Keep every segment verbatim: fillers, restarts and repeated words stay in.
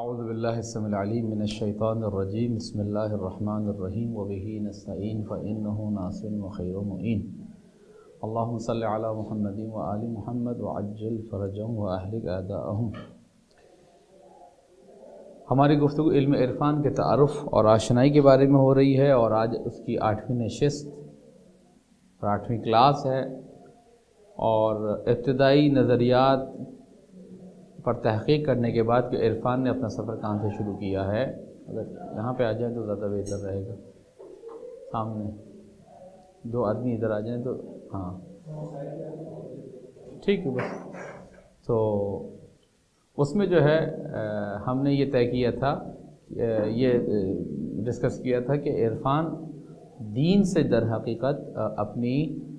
اعوذ باللہ السمیع العلیم من الشیطان الرجیم بسم اللہ الرحمن الرحیم وبہ نستعین فإنہ ناصر وخیر معین اللہم صلی علی محمد وآل محمد وعجل فرجهم واہلک اعداءهم۔ ہماری گفتگو علم عرفان کے تعارف اور آشنائی کے بارے میں ہو رہی ہے، اور آج اس کی آٹھویں نشست اور آٹھویں کلاس ہے، اور ابتدائی نظریات پر تحقیق کرنے کے بعد کہ عرفان نے اپنا سفر کہاں سے شروع کیا ہے۔ اگر یہاں پہ آ جائیں تو زیادہ بہتر رہے گا، سامنے دو آدمی ادھر آ جائیں تو ہاں ٹھیک ہے بس۔ تو اس میں جو ہے ہم نے یہ طے کیا تھا، یہ ڈسکس کیا تھا کہ عرفان دین سے در حقیقت اپنی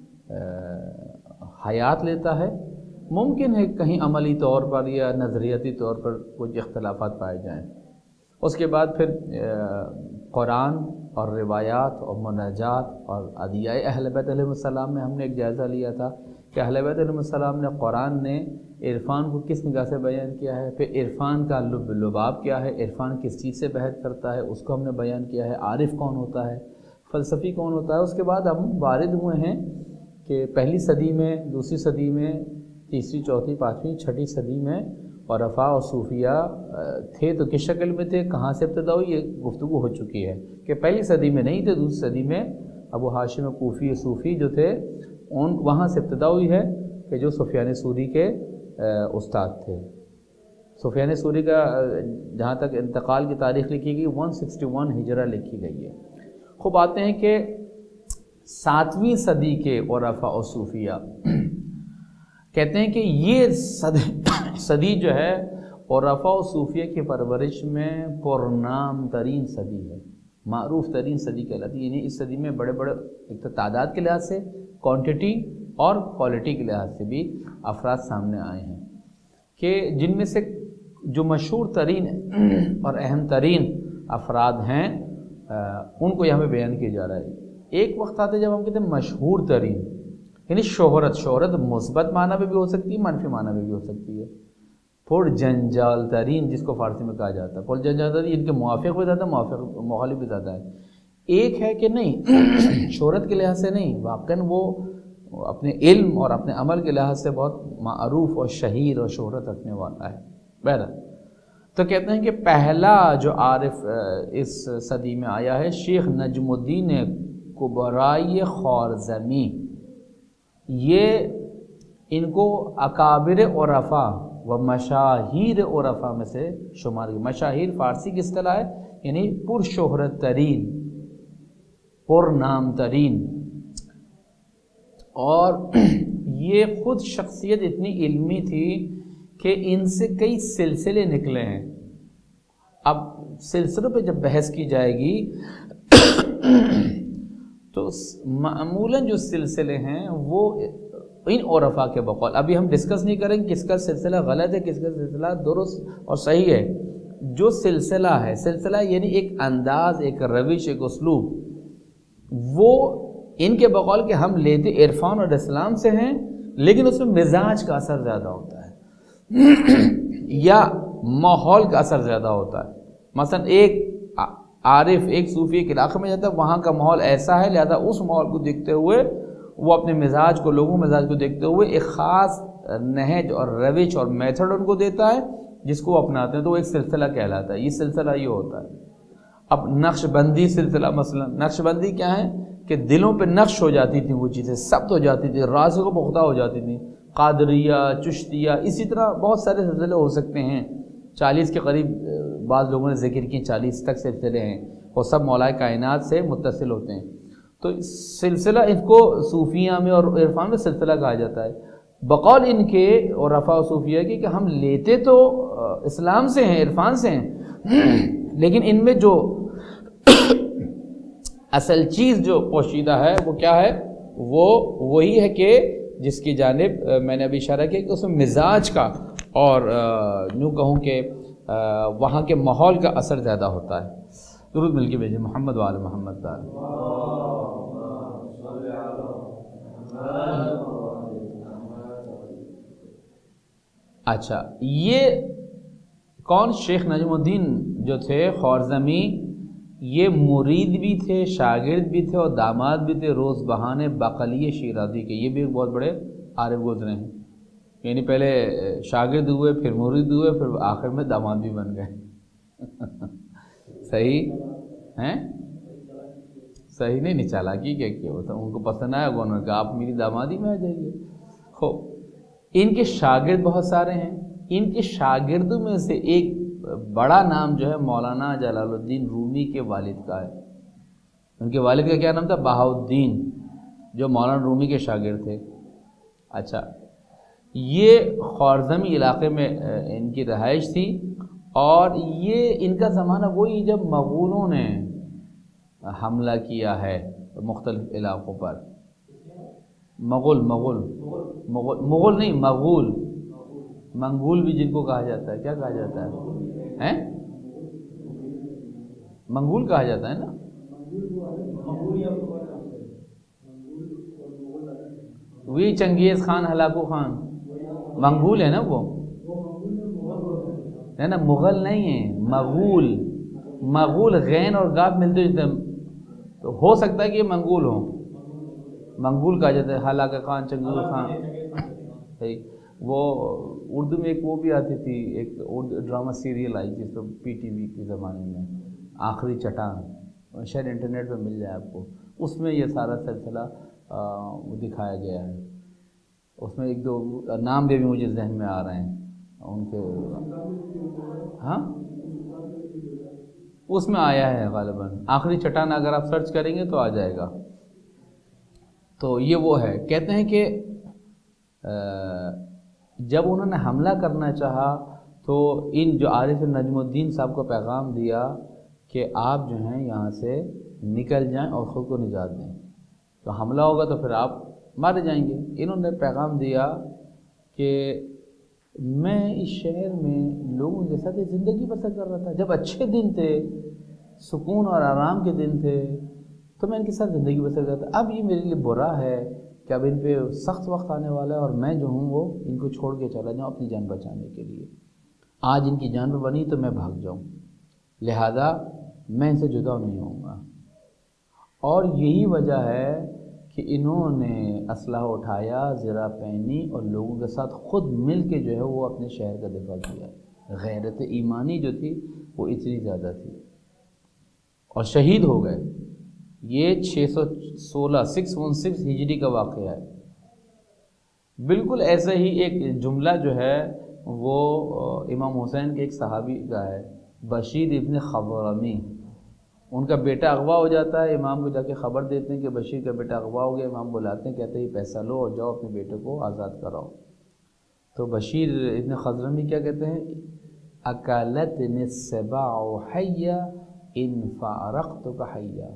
حیات لیتا ہے۔ ممکن ہے کہیں عملی طور پر یا نظریاتی طور پر کچھ اختلافات پائے جائیں۔ اس کے بعد پھر قرآن اور روایات اور مناجات اور ادعیاء اہل بیت علیہ السلام میں ہم نے ایک جائزہ لیا تھا کہ اہل بیت علیہ السلام نے قرآن نے عرفان کو کس نگاہ سے بیان کیا ہے، پھر عرفان کا لب لباب کیا ہے، عرفان کس چیز سے بحث کرتا ہے، اس کو ہم نے بیان کیا ہے، عارف کون ہوتا ہے، فلسفی کون ہوتا ہے۔ اس کے بعد ہم وارد ہوئے ہیں کہ پہلی صدی میں، دوسری صدی میں، تیسری، چوتھی، پانچویں، چھٹی صدی میں عرفاء اور صوفیہ تھے تو کس شکل میں تھے، کہاں سے ابتدا ہوئی، یہ گفتگو ہو چکی ہے کہ پہلی صدی میں نہیں تھے، دوسری صدی میں ابو ہاشم کوفی صوفی جو تھے ان وہاں سے ابتدا ہوئی ہے کہ جو سفیان ثوری کے استاد تھے۔ سفیان ثوری کا جہاں تک انتقال کی تاریخ لکھی گئی ایک سو اکسٹھ ہجرہ لکھی گئی ہے۔ خوب آتے ہیں کہ ساتویں صدی کے عرفاء اور صوفیہ کہتے ہیں کہ یہ صدی جو ہے عرفاء و صوفیہ کی پرورش میں پرنام ترین صدی ہے، معروف ترین صدی کہلاتی ہے۔ یعنی اس صدی میں بڑے بڑے ایک تو تعداد کے لحاظ سے، کوانٹٹی اور کوالٹی کے لحاظ سے بھی افراد سامنے آئے ہیں کہ جن میں سے جو مشہور ترین اور اہم ترین افراد ہیں ان کو یہاں پہ بیان کیا جا رہا ہے۔ ایک وقت آتا ہے جب ہم کہتے ہیں مشہور ترین، یعنی شہرت شہرت مثبت معنی میں بھی ہو سکتی ہے، منفی معنی میں بھی ہو سکتی ہے۔ پر جنجال ترین جس کو فارسی میں کہا جاتا ہے، پر جنجال ترین ان کے موافق بھی زیادہ ہے، موافق مخالف بھی زیادہ ہے۔ ایک ہے کہ نہیں شہرت کے لحاظ سے نہیں، واقعاً وہ اپنے علم اور اپنے عمل کے لحاظ سے بہت معروف اور شہیر اور شہرت رکھنے والا ہے۔ بہرحال تو کہتے ہیں کہ پہلا جو عارف اس صدی میں آیا ہے شیخ نجم الدین کبرائی خوارزمی۔ یہ ان کو اکابر عرفاء و مشاہیر عرفاء میں سے شمار کی۔ مشاہیر فارسی کی اصطلاح ہے، یعنی پر شہرت ترین، پر نام ترین، اور یہ خود شخصیت اتنی علمی تھی کہ ان سے کئی سلسلے نکلے ہیں۔ اب سلسلوں پہ جب بحث کی جائے گی تو معمولاً جو سلسلے ہیں وہ ان عرفاء کے بقول، ابھی ہم ڈسکس نہیں کریں کس کا سلسلہ غلط ہے، کس کا سلسلہ درست اور صحیح ہے۔ جو سلسلہ ہے، سلسلہ یعنی ایک انداز، ایک روش، ایک اسلوب، وہ ان کے بقول کہ ہم لیتے عرفان اور اسلام سے ہیں، لیکن اس میں مزاج کا اثر زیادہ ہوتا ہے یا ماحول کا اثر زیادہ ہوتا ہے۔ مثلا ایک عارف ایک صوفی ایک علاقے میں جاتا ہے، وہاں کا ماحول ایسا ہے، لہذا اس ماحول کو دیکھتے ہوئے وہ اپنے مزاج کو، لوگوں مزاج کو دیکھتے ہوئے ایک خاص نہج اور روش اور میتھڈ ان کو دیتا ہے جس کو وہ اپناتے ہیں، تو وہ ایک سلسلہ کہلاتا ہے۔ یہ سلسلہ یہ ہوتا ہے۔ اب نقش بندی سلسلہ، مثلا نقش بندی کیا ہے کہ دلوں پہ نقش ہو جاتی تھیں، وہ چیزیں ثبت ہو جاتی تھی، راسخ و پختہ ہو جاتی تھیں۔ قادریہ، چشتیہ، اسی طرح بہت سارے سلسلے ہو سکتے ہیں، چالیس کے قریب بعض لوگوں نے ذکر کی، چالیس تک سلسلے ہیں، وہ سب مولا کائنات سے متصل ہوتے ہیں۔ تو سلسلہ ان کو صوفیہ میں اور عرفان میں سلسلہ کہا جاتا ہے۔ بقول ان کے عرفاء و صوفیہ کی کہ ہم لیتے تو اسلام سے ہیں، عرفان سے ہیں، لیکن ان میں جو اصل چیز جو پوشیدہ ہے وہ کیا ہے، وہ وہی ہے کہ جس کی جانب میں نے ابھی اشارہ کیا کہ اس میں مزاج کا اور یوں کہوں کہ وہاں کے ماحول کا اثر زیادہ ہوتا ہے۔ درود مل کے بھیجیں محمد وآل محمد تعالی۔ اچھا، یہ کون؟ شیخ نجم الدین جو تھے خوارزمی، یہ مرید بھی تھے، شاگرد بھی تھے اور داماد بھی تھے روز بہانے بقلی شیرازی کے. یہ بھی ایک بہت بڑے عارف گزرے ہیں، یعنی پہلے شاگرد ہوئے، پھر مرید ہوئے، پھر آخر میں داماد بھی بن گئے. صحیح ہیں؟ صحیح نہیں نہیں چالاکی کیا کیا ہوتا، ان کو پسند آیا، انہوں نے کہا آپ میری دامادی میں آ جائیے. خوب، ان کے شاگرد بہت سارے ہیں. ان کے شاگردوں میں سے ایک بڑا نام جو ہے مولانا جلال الدین رومی کے والد کا ہے. ان کے والد کا کیا نام تھا؟ بہاؤالدین، جو مولانا رومی کے شاگرد تھے. اچھا، یہ خوارزمی علاقے میں ان کی رہائش تھی، اور یہ ان کا زمانہ وہی جب مغولوں نے حملہ کیا ہے مختلف علاقوں پر. مغول مغول مغول مغول نہیں مغول منگول بھی جن کو کہا جاتا ہے. کیا کہا جاتا ہے؟ ہیں؟ منگول کہا جاتا ہے نا. وہی چنگیز خان، ہلاکو خان، منگول ہے نا وہ، ہے نا، مغل نہیں ہے، مغول. مغول غین اور گاف ملتے جلتے، تو ہو سکتا ہے کہ یہ منگول ہوں. منگول کہا جاتا ہے، ہلاکو خان، چنگیز خان. صحیح. وہ اردو میں ایک وہ بھی آتی تھی، ایک ڈرامہ سیریل آئی جس کو پی ٹی وی کے زمانے میں، آخری چٹان، شاید انٹرنیٹ پہ مل جائے آپ کو. اس میں یہ سارا سلسلہ دکھایا گیا ہے. اس میں ایک دو نام بھی مجھے ذہن میں آ رہے ہیں ان کے. ہاں، اس میں آیا ہے غالباً آخری چٹان، اگر آپ سرچ کریں گے تو آ جائے گا. تو یہ وہ ہے. کہتے ہیں کہ جب انہوں نے حملہ کرنا چاہا تو ان جو عارف نجم الدین صاحب کو پیغام دیا کہ آپ جو ہیں یہاں سے نکل جائیں اور خود کو نجات دیں، تو حملہ ہوگا تو پھر آپ مارے جائیں گے. انہوں نے پیغام دیا کہ میں اس شہر میں لوگوں کے ساتھ زندگی بسر کر رہا تھا، جب اچھے دن تھے، سکون اور آرام کے دن تھے، تو میں ان کے ساتھ زندگی بسر کر رہا تھا. اب یہ میرے لیے برا ہے کہ اب ان پہ سخت وقت آنے والا ہے اور میں جو ہوں وہ ان کو چھوڑ کے چلا جاؤں اپنی جان بچانے کے لیے. آج ان کی جان پہ بنی تو میں بھاگ جاؤں، لہذا میں ان سے جدا نہیں ہوں گا. اور یہی وجہ ہے کہ انہوں نے اسلحہ اٹھایا، زرہ پہنی اور لوگوں کے ساتھ خود مل کے جو ہے وہ اپنے شہر کا دفاع کیا. غیرت ایمانی جو تھی وہ اتنی زیادہ تھی، اور شہید ہو گئے. یہ چھ سو سولہ سکس ون سکس ہجری کا واقعہ ہے. بالکل ایسا ہی ایک جملہ جو ہے وہ امام حسین کے ایک صحابی کا ہے، بشیر ابن خضرمی. ان کا بیٹا اغوا ہو جاتا ہے، امام کو جا کے خبر دیتے ہیں کہ بشیر کا بیٹا اغوا ہو گیا. امام بلاتے ہیں، کہتے ہیں یہ پیسہ لو اور جاؤ اپنے بیٹے کو آزاد کراؤ. تو بشیر ابن خضرمی کیا کہتے ہیں؟ اکلتنی السباع حیا ان فارقتک حیا.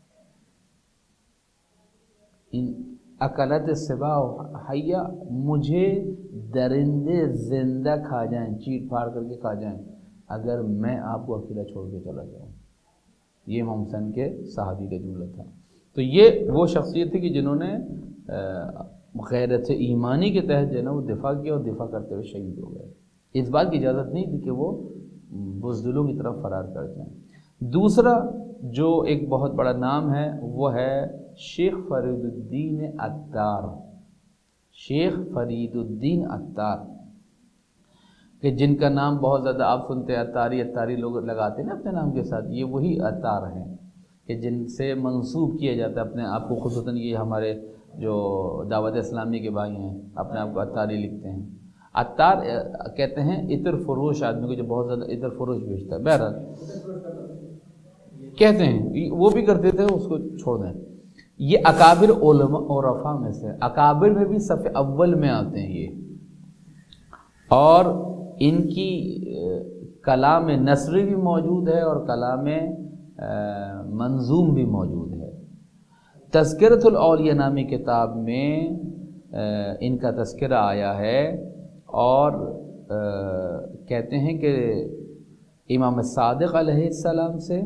ان اکلت السباع حیا، مجھے درندے زندہ کھا جائیں، چیٹ پھاڑ کر کے کھا جائیں اگر میں آپ کو اکیلا چھوڑ کے چلا جاؤں. یہ امام حسین کے صحابی کا جملہ تھا. تو یہ وہ شخصیت تھی کہ جنہوں نے غیرت ایمانی کے تحت جو ہے نا وہ دفاع کیا، اور دفاع کرتے ہوئے شہید ہو گئے. اس بات کی اجازت نہیں تھی کہ وہ بزدلوں کی طرف فرار کر جائیں. دوسرا جو ایک بہت بڑا نام ہے وہ ہے شیخ فرید الدین عطار. شیخ فرید الدین عطار، کہ جن کا نام بہت زیادہ آپ سنتے ہیں، عطاری عطاری لوگ لگاتے ہیں نا اپنے نام کے ساتھ. یہ وہی عطار ہیں کہ جن سے منسوب کیا جاتا ہے اپنے آپ کو. خصوصاً یہ ہمارے جو دعوت اسلامی کے بھائی ہیں اپنے آپ کو عطاری لکھتے ہیں. عطار کہتے ہیں عطر فروش آدمی کو جو بہت زیادہ عطر فروش بیچتا ہے. بہرحال کہتے ہیں وہ بھی کرتے تھے، اس کو چھوڑ دیں. یہ اکابر علماء اور عرفاء میں سے، اکابر میں بھی صف اول میں آتے ہیں یہ. اور ان کی کلام نثری بھی موجود ہے اور کلام منظوم بھی موجود ہے. تذکرۃ الاولیاء نامی کتاب میں ان کا تذکرہ آیا ہے، اور کہتے ہیں کہ امام صادق علیہ السلام سے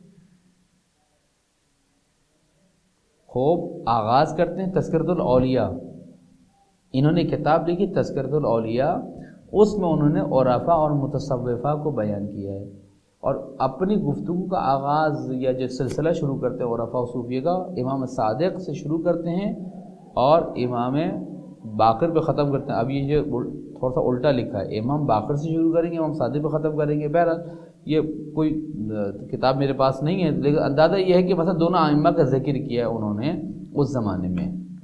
خوب آغاز کرتے ہیں تذکرۃ الاولیاء. انہوں نے کتاب لکھی تذکرۃ الاولیاء، اس میں انہوں نے عرفا اور متصوفہ کو بیان کیا ہے، اور اپنی گفتگو کا آغاز یا جو سلسلہ شروع کرتے ہیں عرفا و صوفیہ کا امام صادق سے شروع کرتے ہیں اور امام باقر پہ ختم کرتے ہیں۔ اب یہ جو تھوڑا سا الٹا لکھا ہے، امام باقر سے شروع کریں گے امام صادق پہ ختم کریں گے۔ بہرحال یہ کوئی کتاب میرے پاس نہیں ہے، لیکن اندازہ یہ ہے کہ مثلا دونوں ائمہ کا ذکر کیا ہے انہوں نے اس زمانے میں۔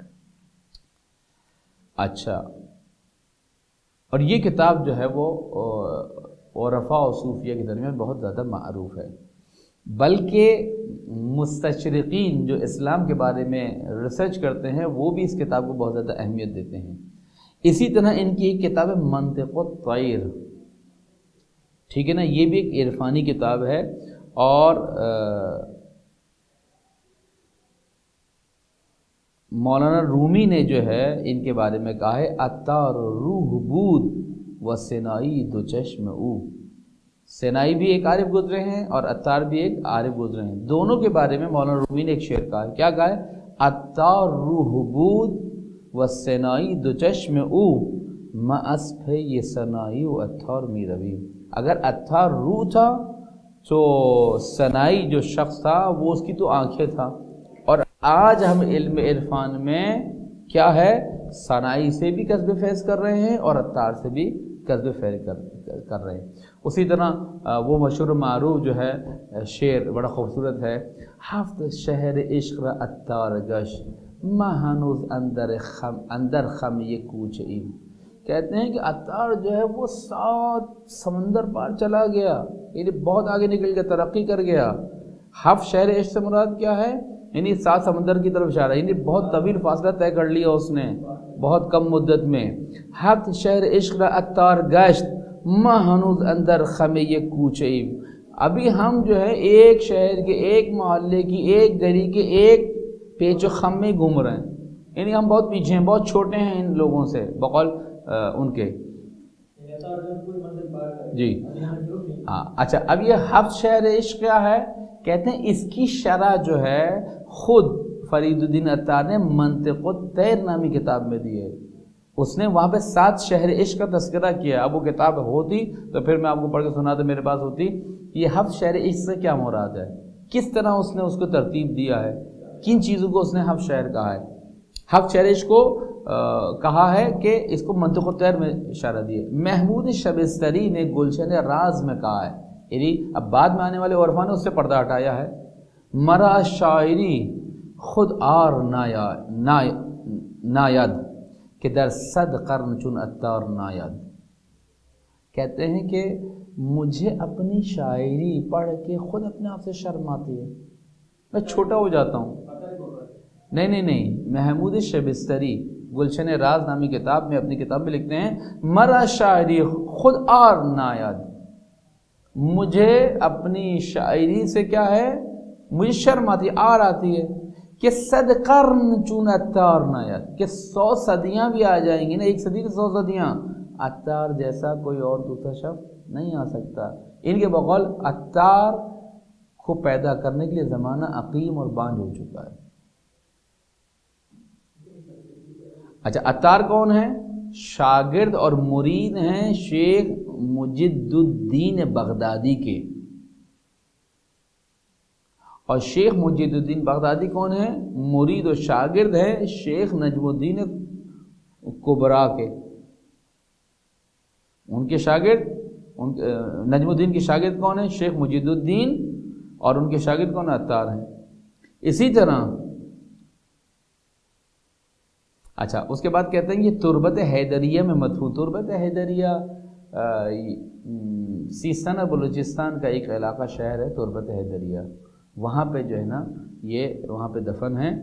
اچھا، اور یہ کتاب جو ہے وہ عرفا و صوفیہ کے درمیان بہت زیادہ معروف ہے، بلکہ مستشرقین جو اسلام کے بارے میں ریسرچ کرتے ہیں وہ بھی اس کتاب کو بہت زیادہ اہمیت دیتے ہیں۔ اسی طرح ان کی ایک کتاب ہے منطق الطیر، ٹھیک ہے نا، یہ بھی ایک عرفانی کتاب ہے، اور مولانا رومی نے جو ہے ان کے بارے میں کہا ہے عطار روح بود و سینائی دو چشم او، سینائی بھی ایک عارف گزرے ہیں اور عطار بھی ایک عارف گزرے ہیں، دونوں کے بارے میں مولانا رومی نے ایک شعر کہا ہے، کیا کہا ہے؟ عطار روح بود و سینائی دو چشم او ما اسف یہ سنائی و عطار می روی۔ اگر عطار روح تھا تو سنائی جو شخص تھا وہ اس کی تو آنکھیں تھا، اور آج ہم علم عرفان میں کیا ہے، سنائی سے بھی قصب فیض کر رہے ہیں اور عطار سے بھی قصب فیض کر کر رہے ہیں۔ اسی طرح وہ مشہور معروف جو ہے شعر بڑا خوبصورت ہے، ہفت شہر عشق را عطار گشت ما ہنوز اندر خم اندر خم یہ کوچ ایم، کہتے ہیں کہ عطار جو ہے وہ سات سمندر پار چلا گیا، یعنی بہت آگے نکل گیا، ترقی کر گیا۔ ہفت شہر عشق سے مراد کیا ہے؟ یعنی سات سمندر کی طرف اشارہ، یعنی بہت طویل فاصلہ طے کر لیا اس نے بہت کم مدت میں۔ ہفت شہر عشق را عطار گشت ما ہنوز اندر خم یہ کوچ ایم، ابھی ہم جو ہے ایک شہر کے، ایک محلے کی، ایک گلی کے ایک پیچ و خم میں گھوم رہے ہیں، یعنی ہم بہت پیچھے ہیں، بہت چھوٹے ہیں ان لوگوں سے بقول ان کے۔ جی ہاں، اچھا، اب یہ ہفت شہر عشق کیا ہے؟ کہتے ہیں اس کی شرح جو ہے خود فرید الدین عطار نے منطق الطیر نامی کتاب میں دی ہے، اس نے وہاں پہ سات شہر عشق کا تذکرہ کیا۔ اب وہ کتاب ہوتی تو پھر میں آپ کو پڑھ کے سنا تو میرے پاس ہوتی، یہ ہفت شہر عشق سے کیا مراد ہے، کس طرح اس نے اس کو ترتیب دیا ہے، کن چیزوں کو اس نے ہفت شہر کہا ہے۔ ہفت شہر عشق کو کہا ہے کہ اس کو منطق الطیر میں اشارہ دیے۔ محمود شبستری نے گلشن راز میں کہا ہے، یعنی اب بعد میں آنے والے عرفا نے اس سے پردہ ہٹایا ہے، مرا شاعری خود آر ناید کہ در صد قرن چون عطار ناید، کہتے ہیں کہ مجھے اپنی شاعری پڑھ کے خود اپنے آپ سے شرم آتی ہے، میں چھوٹا ہو جاتا ہوں۔ نہیں نہیں نہیں محمود شبستری گلشن راز نامی کتاب میں اپنی کتاب میں لکھتے ہیں مرا شاعری خود آر ناید، مجھے اپنی شاعری سے کیا ہے، مجھے شرم آتی ہے، آر آتی ہے کہ صد قرن چون عطار ناید، کہ سو صدیاں بھی آ جائیں گی نا، ایک صدی کی سو صدیاں، عطار جیسا کوئی اور دوسرا شخص نہیں آ سکتا۔ ان کے بقول عطار کو پیدا کرنے کے لیے زمانہ عقیم اور بانج ہو چکا ہے۔ اچھا، عطار کون ہے؟ شاگرد اور مرید ہیں شیخ مجد الدین بغدادی کے، اور شیخ مجد الدین بغدادی کون ہے؟ مرید و شاگرد ہے شیخ نجم الدین کبرا کے، ان کے شاگرد ان نجم الدین کے شاگرد کون ہیں؟ شیخ مجد الدین، اور ان کے شاگرد کون ہیں؟ عطار ہیں۔ اسی طرح اچھا اس کے بعد کہتے ہیں یہ تربت حیدریہ میں مدفون، تربت حیدریہ سیستان اور بلوچستان کا ایک علاقہ شہر ہے تربت حیدریہ، وہاں پہ جو ہے نا یہ وہاں پہ دفن ہیں،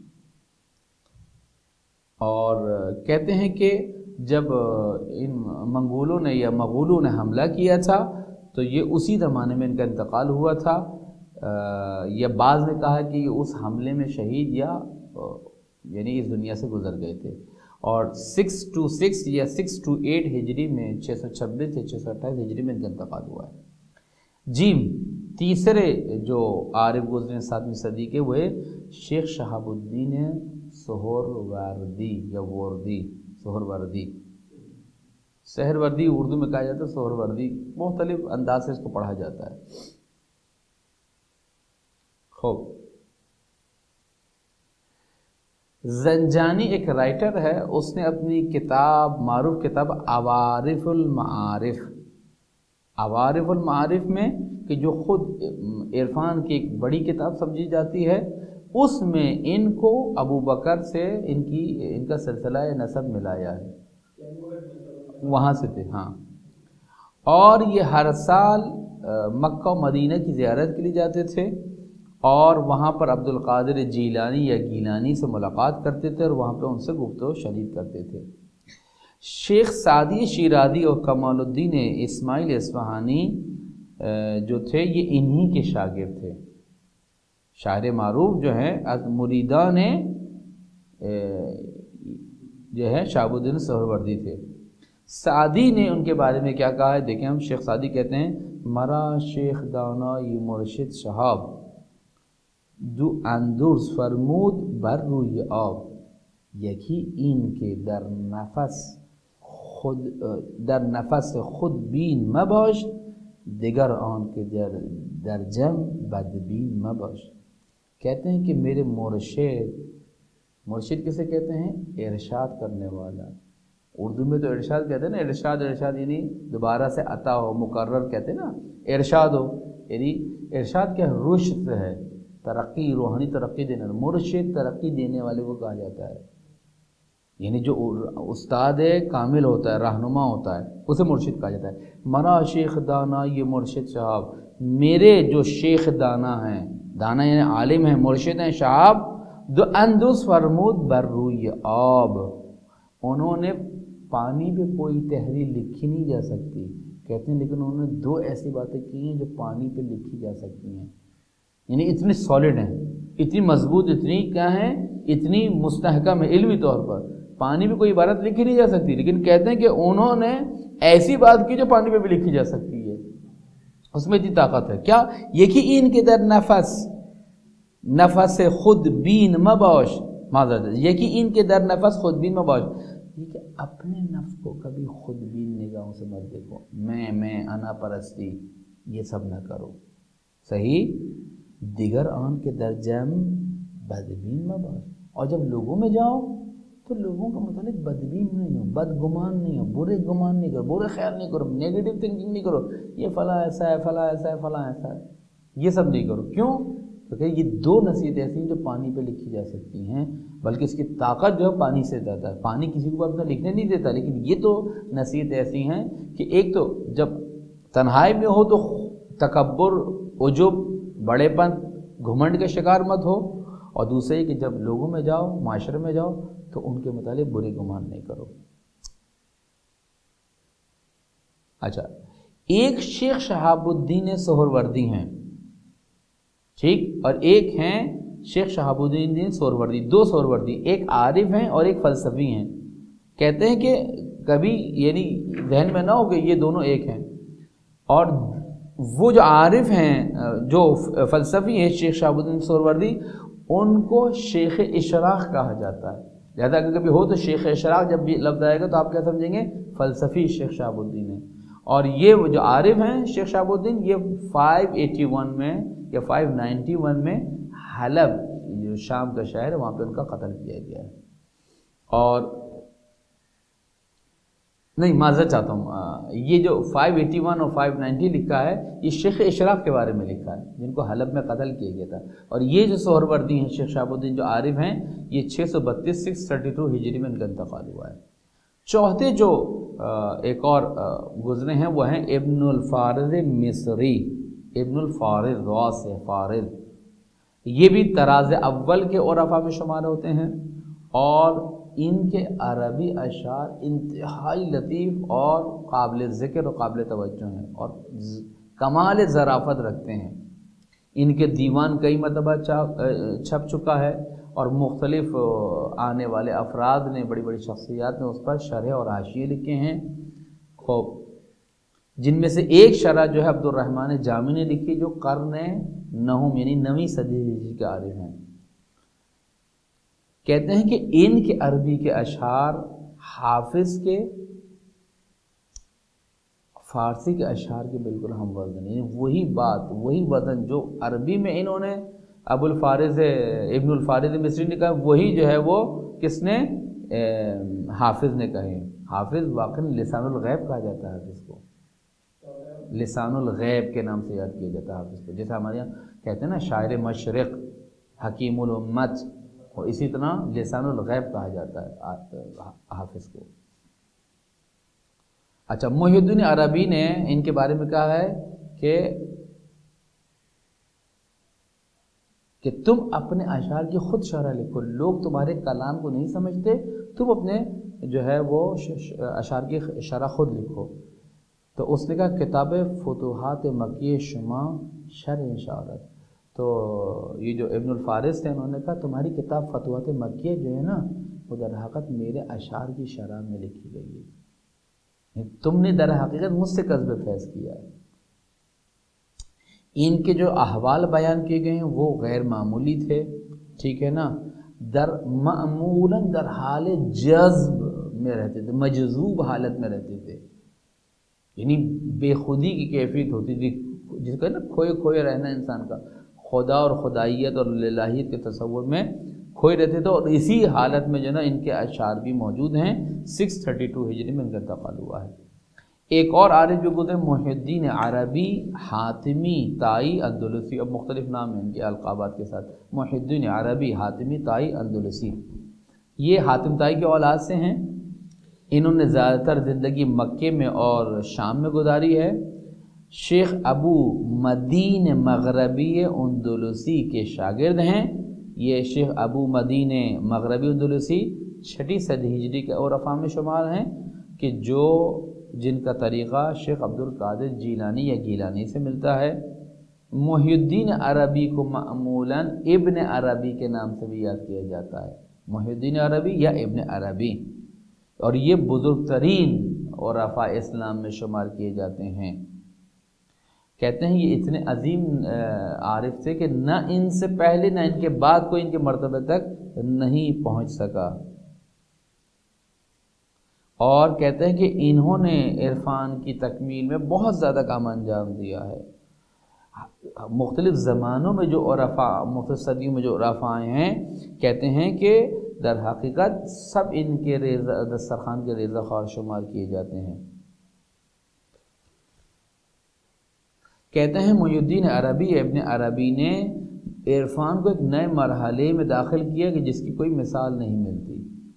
اور کہتے ہیں کہ جب ان منگولوں نے یا مغولوں نے حملہ کیا تھا تو یہ اسی زمانے میں ان کا انتقال ہوا تھا، یا بعض نے کہا کہ یہ اس حملے میں شہید یا یعنی اس دنیا سے گزر گئے تھے، اور سکس ٹو سکس یا سکس ٹو ایٹ ہجری میں چھ سو چھبیس یا چھ سو اٹھائیس ہجری میں ان کا انتقال ہوا ہے۔ جیم تیسرے جو عارف گزرے ساتویں صدی کے وہ شیخ شہاب الدین سہروردی یا وردی سہروردی سہروردی اردو میں کہا جاتا ہے، سہروردی مختلف انداز سے اس کو پڑھا جاتا ہے۔ خوب، زنجانی ایک رائٹر ہے، اس نے اپنی کتاب، معروف کتاب عوارف المعارف، عوارف المعارف میں کہ جو خود عرفان کی ایک بڑی کتاب سمجھی جاتی ہے، اس میں ان کو ابو بکر سے ان کی ان کا سلسلہ نسب ملایا ہے، وہاں سے تھے ہاں۔ اور یہ ہر سال مکہ و مدینہ کی زیارت کے لیے جاتے تھے، اور وہاں پر عبد القادر جیلانی یا گیلانی سے ملاقات کرتے تھے، اور وہاں پہ ان سے گفتگو شریک کرتے تھے۔ شیخ سعدی شیرازی اور کمال الدین اسماعیل اصفہانی جو تھے یہ انہی کے شاگرد تھے، شاعر معروف جو ہیں مریدان جو ہے شہاب الدین سہروردی تھے۔ سعدی نے ان کے بارے میں کیا کہا ہے دیکھیں ہم، شیخ سعدی کہتے ہیں مرا شیخ دانائی مرشد شہاب دو اندرز فرمود بر روی آب، یکی این که در نفس خود در نفس خود بین مباش، دیگر آن که در در جمع بدبین مباش۔ کہتے ہیں کہ میرے مرشد، مرشد کسے کہتے ہیں؟ ارشاد کرنے والا، اردو میں تو ارشاد کہتے ہیں نا، ارشاد ارشاد یعنی دوبارہ سے عطا ہو، مکرر کہتے ہیں نا، ارشاد ہو یعنی ارشاد کیا رشد ہے، ترقی، روحانی ترقی دینے والا، مرشد ترقی دینے والے کو کہا جاتا ہے، یعنی جو استاد کامل ہوتا ہے، رہنما ہوتا ہے، اسے مرشد کہا جاتا ہے۔ مرا شیخ دانا یہ مرشد شہاب، میرے جو شیخ دانا ہیں، دانا یعنی عالم ہیں، مرشد ہیں، شہاب دو اندوس فرمود بر روی آب، انہوں نے پانی پہ کوئی تحریر لکھی نہیں جا سکتی، کہتے ہیں لیکن انہوں نے دو ایسی باتیں کی ہیں جو پانی پہ لکھی جا سکتی ہیں، یعنی اتنی سالڈ ہیں، اتنی مضبوط، اتنی کیا ہیں، اتنی مستحکم ہے علمی طور پر، پانی پہ کوئی عبارت لکھی نہیں جا سکتی، لیکن کہتے ہیں کہ انہوں نے ایسی بات کی جو پانی پہ بھی لکھی جا سکتی ہے، اس میں اتنی طاقت ہے۔ کیا؟ یہ کہ ان کے در نفس، نفس خود بین مباش، معذرت، یہ کہ ان کے در نفس خود بین مباش، یہ کہ اپنے نفس کو کبھی خود بین نگاہوں سے مت دیکھو، میں میں انا پرستی یہ سب نہ کرو، صحیح؟ دیگر آن کے در جمع بدبین مباش، اور جب لوگوں میں جاؤ تو لوگوں کا متعلق بدبین نہیں ہو، بدگمان نہیں ہو، برے گمان نہیں کرو، برے خیال نہیں کرو، نیگیٹو تھنکنگ نہیں کرو، یہ فلاں ایسا ہے، فلاں ایسا ہے، فلاں ایسا ہے، یہ سب نہیں کرو۔ کیوں؟ کیونکہ یہ دو نصیحتیں ایسی ہیں جو پانی پہ لکھی جا سکتی ہیں، بلکہ اس کی طاقت جو ہے پانی سے زیادہ ہے، پانی کسی کو اپنا لکھنے نہیں دیتا، لیکن یہ تو نصیحتیں ایسی ہیں کہ ایک تو جب تنہائی میں ہو تو تکبر، عجب، بڑے پن، گھمنڈ کے شکار مت ہو، اور دوسرے کہ جب لوگوں میں جاؤ، معاشرے میں جاؤ تو ان کے متعلق برے گمان نہیں کرو۔ اچھا، ایک شیخ شہاب الدین سہروردی ہیں، ٹھیک، اور ایک ہیں شیخ شہاب الدین سہروردی، دو سہروردی، ایک عارف ہیں اور ایک فلسفی ہیں۔ کہتے ہیں کہ کبھی یعنی ذہن میں نہ ہو کہ یہ دونوں ایک ہیں، اور وہ جو عارف ہیں، جو فلسفی ہیں شیخ شہاب الدین سہروردی، ان کو شیخ اشراق کہا جاتا ہے، لہذا اگر کبھی ہو تو شیخ اشراق جب بھی لفظ آئے گا تو آپ کیا سمجھیں گے؟ فلسفی شیخ شہاب الدین ہیں۔ اور یہ جو عارف ہیں شیخ شہاب الدین، یہ فائیو ایٹی ون میں یا فائیو نائنٹی ون میں حلب جو شام کا شہر ہے وہاں پہ ان کا قتل کیا گیا ہے۔ اور نہیں معذرت چاہتا ہوں، یہ جو فائیو ایٹی ون اور فائیو نائنٹی لکھا ہے یہ شیخ اشراق کے بارے میں لکھا ہے، جن کو حلب میں قتل کیا گیا تھا۔ اور یہ جو سہروردی ہیں شیخ شہاب الدین جو عارف ہیں، یہ چھ سو بتیس سکس تھرٹی ٹو ہجری میں ان کا انتقال ہوا ہے۔ چوتھے جو ایک اور گزرے ہیں وہ ہیں ابن الفارض مصری، ابن الفارض، غوث فارض، یہ بھی طراز اول کے عرفاء میں شمار ہوتے ہیں، اور ان کے عربی اشعار انتہائی لطیف اور قابل ذکر اور قابل توجہ ہیں، اور کمال ظرافت رکھتے ہیں۔ ان کے دیوان کئی مرتبہ چھپ چکا ہے، اور مختلف آنے والے افراد نے، بڑی بڑی شخصیات نے اس پر شرح اور حاشیے لکھے ہیں، خوب، جن میں سے ایک شرح جو ہے عبد الرحمن جامی نے لکھی، جو قرن نہم یعنی نویں صدی ہجری کے عارف ہیں۔ کہتے ہیں کہ ان کے عربی کے اشعار حافظ کے فارسی کے اشعار کے بالکل ہم وزن، یعنی وہی بات وہی وزن جو عربی میں انہوں نے ابو الفارض ابن الفارض مصری نے کہا، وہی جو ہے وہ کس نے حافظ نے کہے۔ حافظ واقعی لسان الغیب کہا جاتا ہے حافظ کو، لسان الغیب کے نام سے یاد کیا جاتا ہے حافظ کو، جیسے ہمارے یہاں کہتے ہیں نا شاعر مشرق، حکیم الامت، اور اسی طرح لسان الغیب کہا جاتا ہے حافظ کو۔ اچھا، محی الدین عربی نے ان کے بارے میں کہا ہے کہ کہ تم اپنے اشعار کی خود شرح لکھو، لوگ تمہارے کلام کو نہیں سمجھتے، تم اپنے جو ہے وہ اشعار کی شرح خود لکھو۔ تو اس نے کہا کتاب فتوحات مکیہ شما شرح اشارت، تو یہ جو ابن الفارس تھے انہوں نے کہا تمہاری کتاب فتوحات مکیہ جو ہے نا وہ در حقیقت میرے اشعار کی شرح میں لکھی گئی ہے، تم نے در حقیقت مجھ سے قصب فیض کیا ہے۔ ان کے جو احوال بیان کیے گئے ہیں وہ غیر معمولی تھے، ٹھیک ہے نا، در معمولاً در حال جذب میں رہتے تھے، مجذوب حالت میں رہتے تھے، یعنی بے خودی کی کیفیت ہوتی تھی، جس کا نا کھوئے کھوئے رہنا انسان کا، خدا اور خدائیت اور الہیت کے تصور میں کھوئے رہتے تھے، اور اسی حالت میں جو نا ان کے اشعار بھی موجود ہیں۔ سکس تھرٹی ٹو ہجری میں ان کا انتقال ہوا ہے۔ ایک اور عارف جو گزرے محی الدین عربی حاتمی طائی اندلسی، اب مختلف نام ہیں ان کے القابات کے ساتھ، محی الدین عربی حاتمی طائی اندلسی، یہ حاتم طائی کے اولاد سے ہیں۔ انہوں نے زیادہ تر زندگی مکے میں اور شام میں گزاری ہے۔ شیخ ابو مدین مغربی اندلسی کے شاگرد ہیں۔ یہ شیخ ابو مدین مغربی اندلسی چھٹی صدی ہجری کے اور افہام میں شمار ہیں، کہ جو جن کا طریقہ شیخ عبد القادر جیلانی یا گیلانی سے ملتا ہے۔ محی الدین عربی کو معمولاً ابن عربی کے نام سے بھی یاد کیا جاتا ہے، محی الدین عربی یا ابن عربی، اور یہ بزرگ ترین عرفاء اسلام میں شمار کیے جاتے ہیں۔ کہتے ہیں یہ اتنے عظیم عارف تھے کہ نہ ان سے پہلے نہ ان کے بعد کوئی ان کے مرتبے تک نہیں پہنچ سکا، اور کہتے ہیں کہ انہوں نے عرفان کی تکمیل میں بہت زیادہ کام انجام دیا ہے۔ مختلف زمانوں میں جو عرفاء، مختلف صدیوں میں جو عرفاء ہیں، کہتے ہیں کہ در حقیقت سب ان کے ریزہ دسترخوان کے ریزہ خوار شمار کیے جاتے ہیں۔ کہتے ہیں محی الدین عربی ابن عربی نے عرفان کو ایک نئے مرحلے میں داخل کیا کہ جس کی کوئی مثال نہیں ملتی،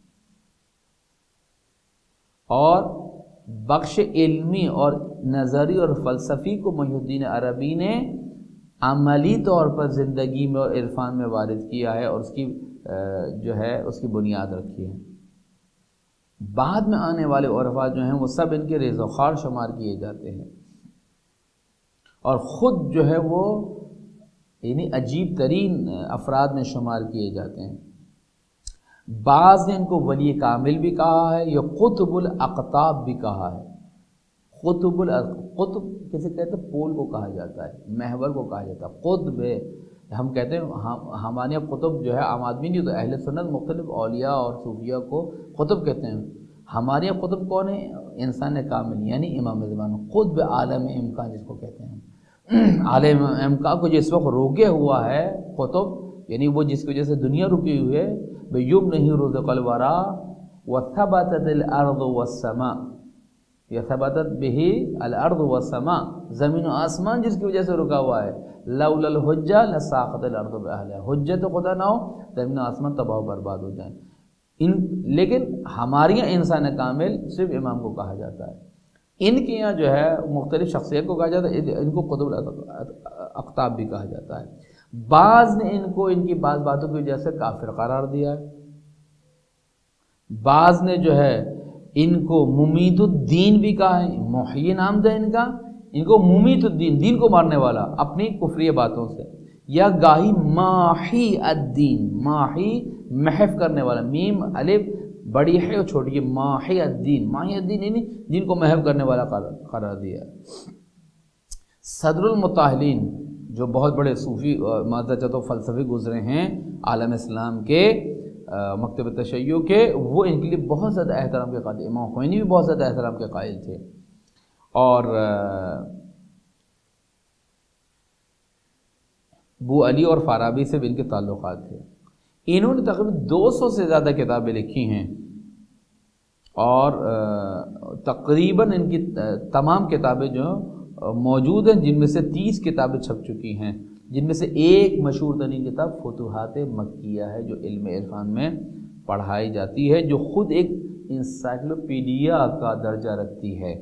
اور بخش علمی اور نظری اور فلسفی کو محی الدین عربی نے عملی طور پر زندگی میں اور عرفان میں وارد کیا ہے، اور اس کی جو ہے اس کی بنیاد رکھی ہے۔ بعد میں آنے والے عرفاء جو ہیں وہ سب ان کے ریزہ خوار شمار کیے جاتے ہیں، اور خود جو ہے وہ یعنی عجیب ترین افراد میں شمار کیے جاتے ہیں۔ بعض نے ان کو ولی کامل بھی کہا ہے، یا قطب الاقطاب بھی کہا ہے۔ قطب القطب کسے کہتے ہیں؟ پول کو کہا جاتا ہے، محور کو کہا جاتا ہے، قطب ہے۔ ہم کہتے ہیں ہمارے یہاں قطب جو ہے عام آدمی نہیں، تو اہل سنت مختلف اولیاء اور صوفیاء کو قطب کہتے ہیں۔ ہمارے یہاں قطب کون ہے؟ انسان کامل، یعنی امام زمان، قطب عالم امکان جس کو کہتے ہیں۔ عالم امکان کو جس وقت روکے ہوا ہے قطب، یعنی وہ جس کی وجہ سے دنیا رکی ہوئی ہے، بیوم نہیں رزق الورا وثبتت الارض والسماء، یہ ثبتت به الارض والسماء، زمین و آسمان جس کی وجہ سے رکا ہوا ہے۔ لولا الحجہ لساقط الارض باہلہا، حجت خدا نہ ہو زمین و آسمان تباہ و برباد ہو جائیں۔ ان لیکن ہمارے یہاں انسان کامل صرف امام کو کہا جاتا ہے، ان کے یہاں جو ہے مختلف شخصیت کو کہا جاتا ہے، ان کو قطب اقطاب بھی کہا جاتا ہے۔ بعض نے ان کو ان کی بعض باتوں کی وجہ سے کافر قرار دیا ہے، بعض نے جو ہے ان کو ممیت الدین بھی کہا ہے، محیی نام تھا ان کا، ان کو ممیت الدین، دین کو مارنے والا اپنی کفری باتوں سے، یا گاہی ماحی الدین، ماحی محف کرنے والا، میم الف بڑی ہے اور چھوٹی ہے، ماحی الدین، ماحی الدین یعنی دین کو محف کرنے والا قرار دیا ہے۔ صدر المطاہلین جو بہت بڑے صوفی معذرت و فلسفی گزرے ہیں عالم اسلام کے، مکتب تشیع کے، وہ ان کے لیے بہت زیادہ احترام کے قائل، امام خمینی بھی بہت زیادہ احترام کے قائل تھے، اور بو علی اور فارابی سے بھی ان کے تعلقات تھے. انہوں نے تقریباً دو سو سے زیادہ کتابیں لکھی ہیں اور تقریباً ان کی تمام کتابیں جو موجود ہیں، جن میں سے تیس کتابیں چھپ چکی ہیں، جن میں سے ایک مشہور ترین کتاب فتوحات مکیہ ہے جو علم عرفان میں پڑھائی جاتی ہے، جو خود ایک انسائکلوپیڈیا کا درجہ رکھتی ہے.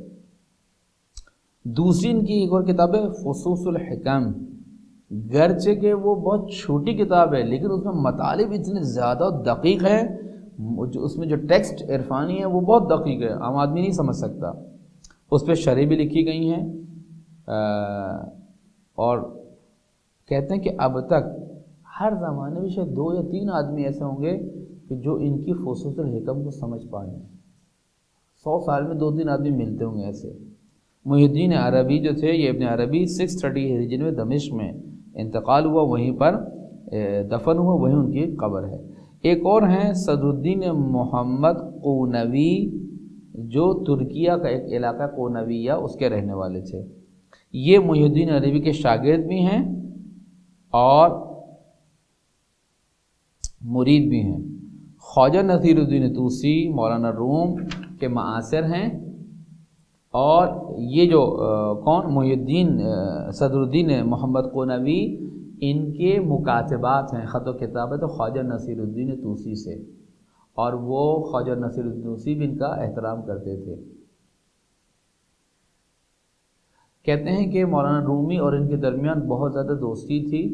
دوسری ان کی ایک اور کتاب ہے فصوص الحکم، گرچہ کہ وہ بہت چھوٹی کتاب ہے لیکن اس میں مطالب اتنے زیادہ دقیق ہیں، اس میں جو ٹیکسٹ عرفانی ہے وہ بہت دقیق ہے، عام آدمی نہیں سمجھ سکتا. اس پہ شرح بھی لکھی گئی ہیں. اور کہتے ہیں کہ اب تک ہر زمانے میں شاید دو یا تین آدمی ایسے ہوں گے کہ جو ان کی فصوص الحکم کو سمجھ پائیں. سو سال میں دو تین آدمی ملتے ہوں گے ایسے. محی الدین عربی جو تھے، یہ ابن عربی سکس تھرٹی ہجری میں دمشق میں انتقال ہوا، وہیں پر دفن ہوا، وہیں ان کی قبر ہے. ایک اور ہیں صدر الدین محمد قونوی، جو ترکیہ کا ایک علاقہ قونویہ اس کے رہنے والے تھے. یہ محی الدین عربی کے شاگرد بھی ہیں اور مرید بھی ہیں. خواجہ نصیر الدین طوسی مولانا روم کے معاصر ہیں. اور یہ جو کون محی الدین صدر الدین محمد قونوی، ان کے مکاتبات ہیں، خط و کتابت خواجہ نصیر الدین طوسی سے، اور وہ خواجہ نصیر الدین طوسی بھی ان کا احترام کرتے تھے. کہتے ہیں کہ مولانا رومی اور ان کے درمیان بہت زیادہ دوستی تھی.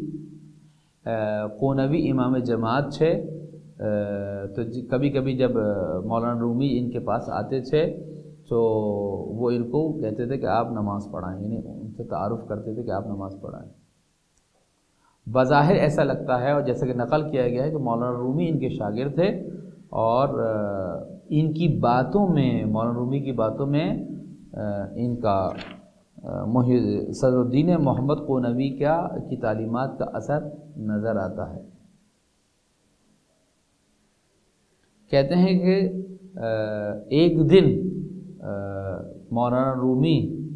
قونوی امام جماعت تھے، تو کبھی کبھی جب مولانا رومی ان کے پاس آتے تھے تو وہ ان کو کہتے تھے کہ آپ نماز پڑھائیں، یعنی ان سے تعارف کرتے تھے کہ آپ نماز پڑھائیں. بظاہر ایسا لگتا ہے، اور جیسا کہ نقل کیا گیا ہے، کہ مولانا رومی ان کے شاگرد تھے اور ان کی باتوں میں، مولانا رومی کی باتوں میں ان کا صدر الدین محمد قونوی کا کی تعلیمات کا اثر نظر آتا ہے. کہتے ہیں کہ ایک دن مولانا رومی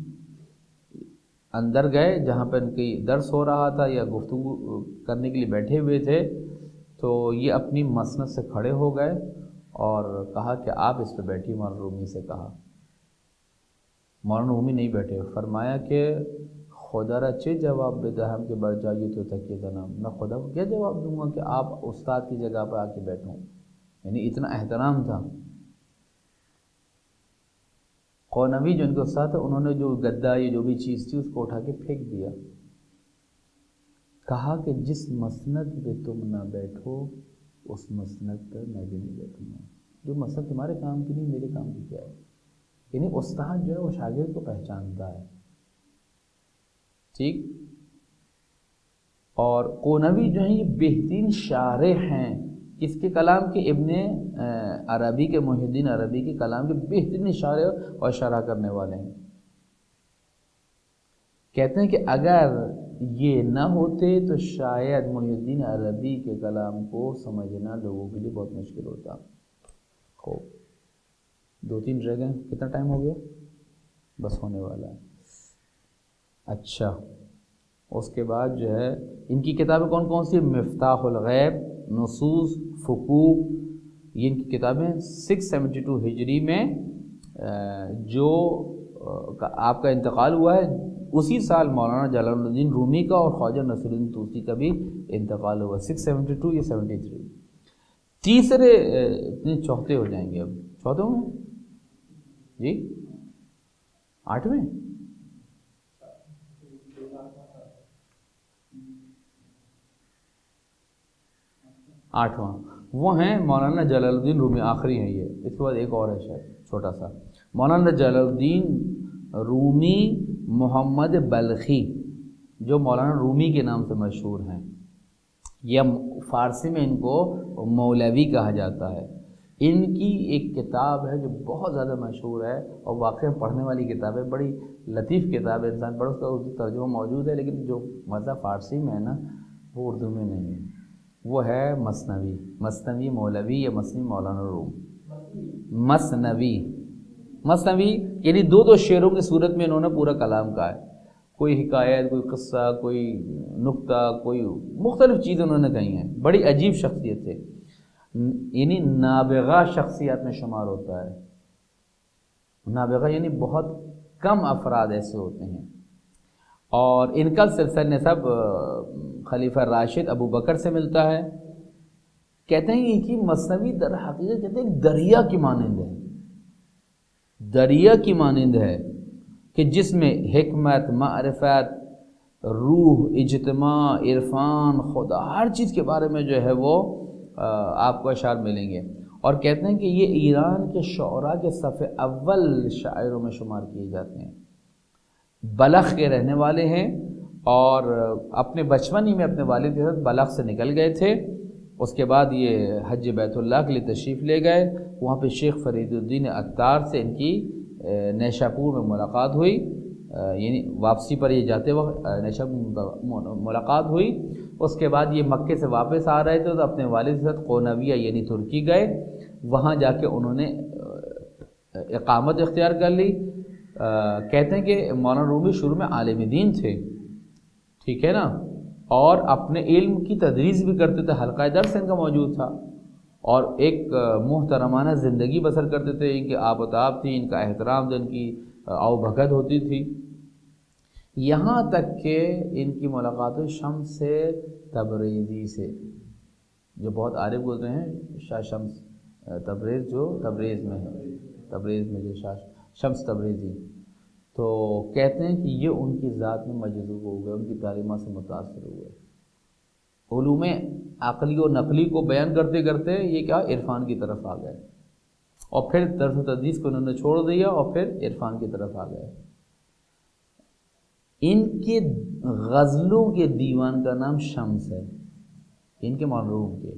اندر گئے جہاں پہ ان کی درس ہو رہا تھا یا گفتگو کرنے کے لیے بیٹھے ہوئے تھے، تو یہ اپنی مسند سے کھڑے ہو گئے اور کہا کہ آپ اس پہ بیٹھیے. مولانا رومی سے کہا. مولانا رومی نہیں بیٹھے. فرمایا کہ خدا را چے جواب بے ہم کے بڑھ جائیے تو تکیے کا نام، میں خدا کو کیا جواب دوں گا کہ آپ استاد کی جگہ پہ آ کے بیٹھوں. یعنی اتنا احترام تھا. قونوی جو ان کے استاد تھے، انہوں نے جو گدا یا جو بھی چیز تھی اس کو اٹھا کے پھینک دیا. کہا کہ جس مسند پہ تم نہ بیٹھو اس مسند پہ میں بھی نہیں بیٹھوں گا. جو مسند تمہارے کام کی نہیں، میرے کام کی کیا ہے. یعنی استاد جو ہے وہ شاگرد کو پہچانتا ہے. ٹھیک. اور قونوی جو ہیں یہ بہترین شارح ہیں. کس کے کلام کے؟ ابن عربی کے، محی الدین عربی کے کلام کے بہترین شارح اور شرح کرنے والے ہیں. کہتے ہیں کہ اگر یہ نہ ہوتے تو شاید محی الدین عربی کے کلام کو سمجھنا لوگوں کے لیے بہت مشکل ہوتا. خوب دو تین رہ گئے. کتنا ٹائم ہو گیا؟ بس ہونے والا ہے. اچھا، اس کے بعد جو ہے ان کی کتابیں کون کون سی؟ مفتاح الغیب، نصوص، فقوق، یہ ان کی کتابیں سکس سیونٹی ٹو ہجری میں جو آپ کا انتقال ہوا ہے، اسی سال مولانا جلال الدین رومی کا اور خواجہ نصیر الدین طوسی کا بھی انتقال ہوا. سکس سیونٹی ٹو یا سیونٹی تھری. تیسرے اتنے چوتھے ہو جائیں گے. اب چوتھے ہوں گے جی؟ آٹھویں؟ آٹھواں وہ ہیں مولانا جلال الدین رومی. آخری ہیں یہ. اس کے بعد ایک اور ہے شاید چھوٹا سا، مولانا جلال الدین رومی محمد بلخی، جو مولانا رومی کے نام سے مشہور ہیں، یا فارسی میں ان کو مولوی کہا جاتا ہے. ان کی ایک کتاب ہے جو بہت زیادہ مشہور ہے اور واقعی پڑھنے والی کتاب ہے. بڑی لطیف کتاب ہے، انسان پڑھ، اس کا اردو ترجمہ موجود ہے، لیکن جو مزہ فارسی میں ہے نا وہ اردو میں نہیں ہے. وہ ہے مثنوی. مثنوی مولوی یا مثنوی مولانا روم. مثنوی مثنوی یعنی دو دو شعروں کی صورت میں انہوں نے پورا کلام کہا ہے، کوئی حکایت، کوئی قصہ، کوئی نکتہ، کوئی مختلف چیزیں انہوں نے کہی ہیں. بڑی عجیب شخصیت تھے، یعنی نابغہ شخصیات میں شمار ہوتا ہے. نابغہ یعنی بہت کم افراد ایسے ہوتے ہیں. اور ان کا سلسلہ نسب خلیفہ راشد ابو بکر سے ملتا ہے. کہتے ہیں ان کی مثنوی در حقیقت کہتے ہیں ایک دریا کی مانند ہے، دریا کی مانند ہے کہ جس میں حکمت، معرفت، روح، اجتماع، عرفان، خدا، ہر چیز کے بارے میں جو ہے وہ آپ کو اشعار ملیں گے. اور کہتے ہیں کہ یہ ایران کے شعراء کے صف اول شاعروں میں شمار کیے جاتے ہیں. بلخ کے رہنے والے ہیں اور اپنے بچپن ہی میں اپنے والد کے ساتھ بلخ سے نکل گئے تھے. اس کے بعد یہ حج بیت اللہ کے لیے تشریف لے گئے. وہاں پہ شیخ فرید الدین عطار سے ان کی نیشاپور میں ملاقات ہوئی، یعنی واپسی پر یہ جاتے وقت نیشاپور ملاقات ہوئی. اس کے بعد یہ مکے سے واپس آ رہے تھے تو اپنے والد کے ساتھ قونویہ یعنی ترکی گئے. وہاں جا کے انہوں نے اقامت اختیار کر لی. کہتے ہیں کہ مولانا رومی شروع میں عالم دین تھے، ٹھیک ہے نا، اور اپنے علم کی تدریس بھی کرتے تھے، حلقہ درس ان کا موجود تھا، اور ایک محترمانہ زندگی بسر کرتے تھے. ان کے آب و تاب تھی، ان کا احترام تھا، ان کی آؤ بھگت ہوتی تھی. یہاں تک کہ ان کی ملاقات ہوئی شمس تبریزی سے، جو بہت عارف گزرے ہیں، شاہ شمس تبریز جو تبریز میں ہے، تبریز میں جو شاہ شمس تبریزی. تو کہتے ہیں کہ یہ ان کی ذات میں مجذوب ہو گئے، ان کی تعلیمات سے متاثر ہوئے. علوم عقلی و نقلی کو بیان کرتے کرتے یہ کیا عرفان کی طرف آ گئے، اور پھر درس و تدریس کو انہوں نے چھوڑ دیا اور پھر عرفان کی طرف آ گئے. ان کے غزلوں کے دیوان کا نام شمس ہے، ان کے معروف کے.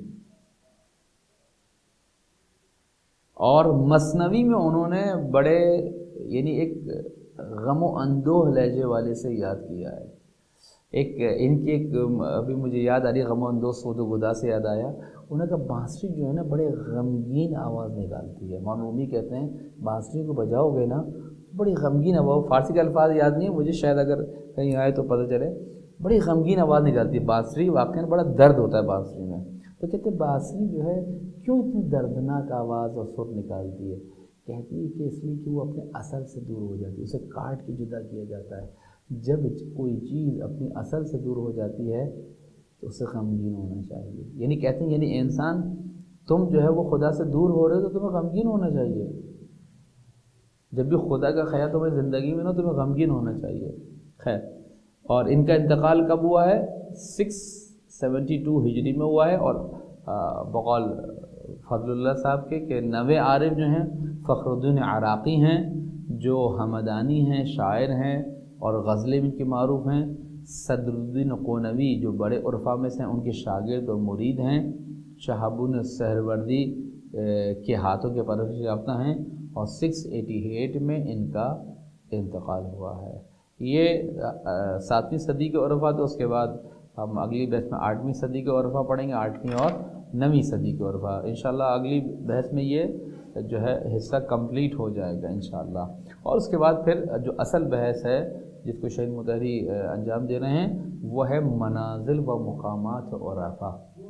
اور مثنوی میں انہوں نے بڑے یعنی ایک غم و اندوہ لہجے والے سے یاد کیا ہے. ایک ان کی ایک ابھی مجھے یاد آ رہی ہے، غم و اندوہ سود و گدا سے یاد آیا. انہوں کا بانسری جو ہے نا بڑے غمگین آواز نکالتی ہے. مولانا کہتے ہیں بانسری کو بجاؤ گے نا بڑی غمگین آواز، فارسی کے الفاظ یاد نہیں ہے مجھے، شاید اگر کہیں آئے تو پتہ چلے. بڑی غمگین آواز نکالتی ہے بانسری، واقعاً بڑا درد ہوتا ہے بانسری میں. تو کہتے ہیں بانسری جو ہے کیوں اتنی دردناک آواز اور سر نکالتی ہے؟ کہتی ہے کہ اس لیے کہ وہ اپنے اصل سے دور ہو جاتی ہے، اسے کاٹ کے جدا کیا جاتا ہے. جب کوئی چیز اپنی اصل سے دور ہو جاتی ہے تو اسے غمگین ہونا چاہیے. یعنی کہتے ہیں یعنی انسان تم جو ہے وہ خدا سے دور ہو رہے ہو تو تمہیں غمگین ہونا چاہیے. جب بھی خدا کا خیال تمہیں زندگی میں نا تمہیں غمگین ہونا چاہیے. خیر، اور ان کا انتقال کب ہوا ہے؟ سکس سیونٹی ٹو ہجری میں ہوا ہے. اور بقول فضل اللہ صاحب کے کہ نوے عارف جو ہیں فخر الدین عراقی ہیں جو ہمدانی ہیں، شاعر ہیں اور غزلیں ان کی معروف ہیں. صدر الدین قونوی جو بڑے عرفا میں سے ہیں، ان کے شاگرد اور مرید ہیں. شہاب سہروردی کے ہاتھوں کے پرورش یافتہ ہیں اور سکس ایٹی ایٹ میں ان کا انتقال ہوا ہے. یہ ساتویں صدی کے عرفا تھے. اس کے بعد ہم اگلی بحث میں آٹھویں صدی کے عرفا پڑھیں گے، آٹھویں اور نویں صدی کے عرفا. انشاءاللہ اگلی بحث میں یہ جو ہے حصہ کمپلیٹ ہو جائے گا انشاءاللہ. اور اس کے بعد پھر جو اصل بحث ہے جس کو شہید مطہری انجام دے رہے ہیں وہ ہے منازل و مقامات عرفا.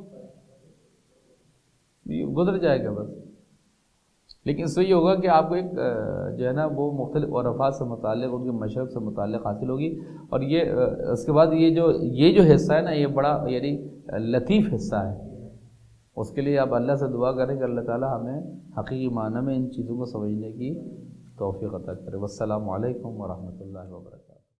یہ گزر جائے گا بس، لیکن اس سے یہ ہوگا کہ آپ کو ایک جو ہے نا وہ مختلف عرفات سے متعلق، ان کے مشرق سے متعلق حاصل ہوگی. اور یہ اس کے بعد یہ جو یہ جو حصہ ہے نا یہ بڑا یعنی لطیف حصہ ہے. اس کے لیے آپ اللہ سے دعا کریں کہ اللہ تعالی ہمیں حقیقی معنی میں ان چیزوں کو سمجھنے کی توفیق عطا کرے. والسلام علیکم ورحمۃ اللہ وبرکاتہ.